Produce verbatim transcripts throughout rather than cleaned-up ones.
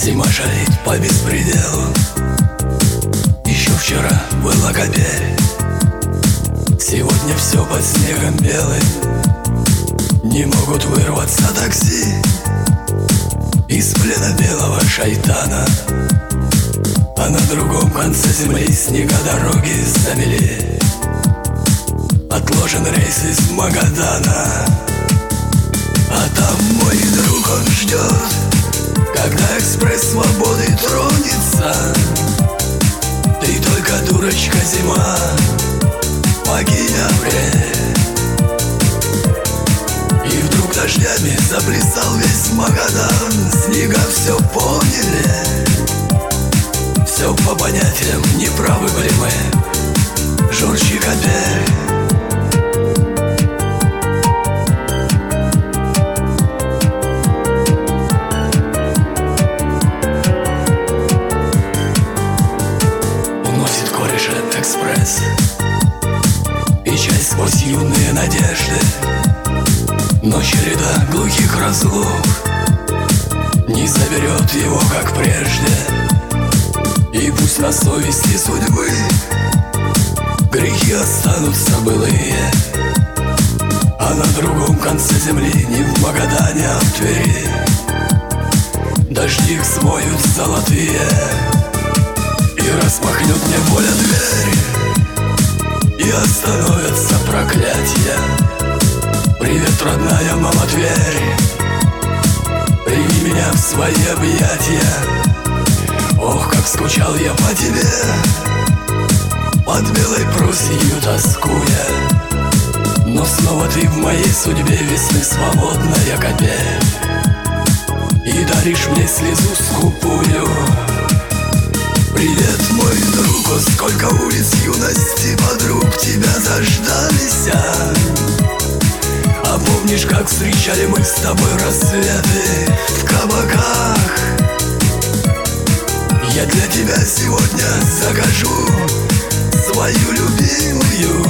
Зима шалит по беспределу. Еще вчера была капель, сегодня все под снегом белым. Не могут вырваться такси из плена белого шайтана, а на другом конце земли снега дороги замели. Отложен рейс из Магадана, а там мой друг, он ждет, когда экспресс свободы тронется. Ты только дурочка, зима, богиня апрель. И вдруг дождями заплясал весь Магадан. Снега все поняли, все по понятиям, неправы были мы, журчит капель. Экспресс и часть сквозь юные надежды, но череда глухих разлук не заберет его, как прежде. И пусть на совести судьбы грехи останутся былые, а на другом конце земли, не в Магадане, а в Твери, дожди их смоют золотые. И распахнет мне воля дверь, и остановятся проклятия. Привет, родная мама Тверь, прими меня в свои объятия. Ох, как скучал я по тебе, под белой Пруссию тоскуя. Но снова ты в моей судьбе, весны свободная капель, и даришь мне слезу скупую. Привет, мой друг, о, сколько улиц юности подруг тебя заждались. А помнишь, как встречали мы с тобой рассветы в кабаках? Я для тебя сегодня закажу свою любимую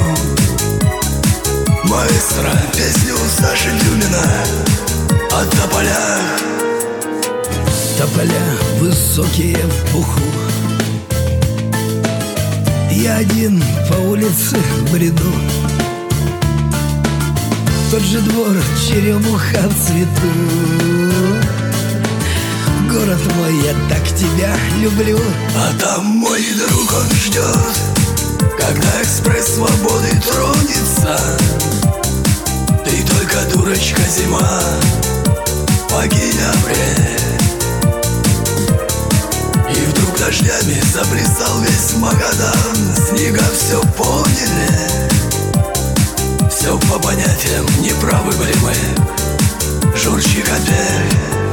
маэстро, песню Саши Дюмина о тополях. Тополя высокие в пуху, я один по улице бреду. Тот же двор, черемуха в цвету. Город мой, я так тебя люблю. А там мой друг, он ждет, когда экспресс свободы тронется. Ты только дурочка, зима, богиня апрель. И вдруг дождями заплясал весь Магадан. Снега все поняли, все по понятиям, неправы были мы, журчит капель.